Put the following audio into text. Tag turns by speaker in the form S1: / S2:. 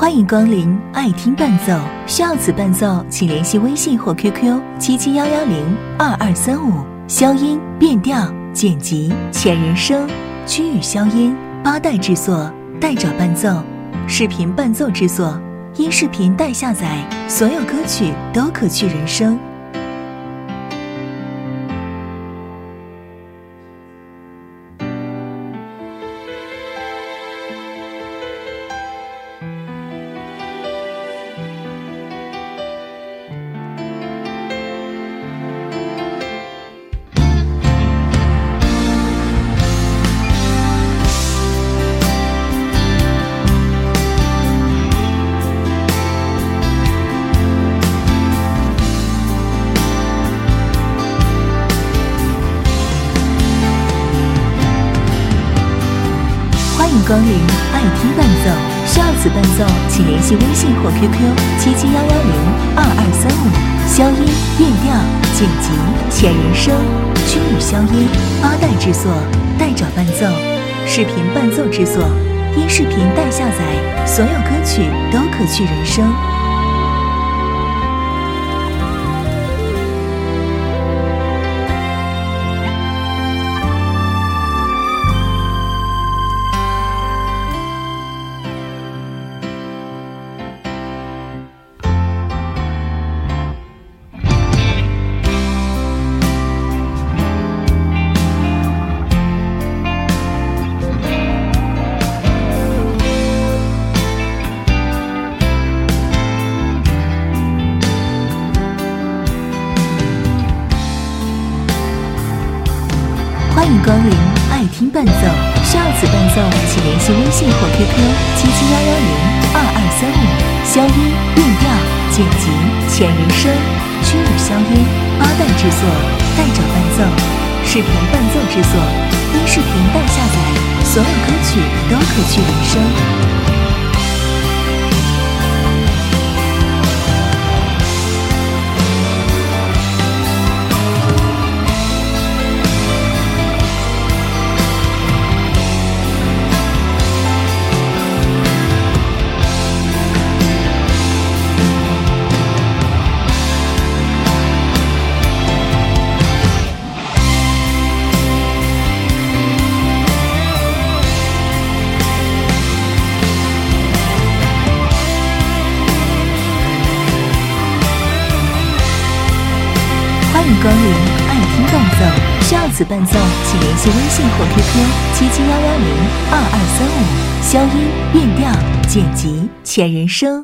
S1: 欢迎光临爱听伴奏，需要此伴奏请联系微信或 QQ 771102235。消音、变调、剪辑、前人声、区域消音，8代制作，代找伴奏，视频伴奏制作，音视频代下载，所有歌曲都可去人声。欢迎光临爱听伴奏，需要此伴奏请联系微信或 QQ 771102235。消音、变调、剪辑、前人声、区域消音，8代制作，代找伴奏，视频伴奏制作，音视频代下载，所有歌曲都可去人声。欢迎光临爱听伴奏，需要此伴奏请联系微信或 QQ 771102235。消音、变调、剪辑、前人声、区域消音，8代制作，代找伴奏，视频伴奏制作，音视频代下载，所有歌曲都可去人声。欢迎光临爱听伴奏，需要此伴奏请联系微信或 QQ 771102235。消音、变调、剪辑、前人声。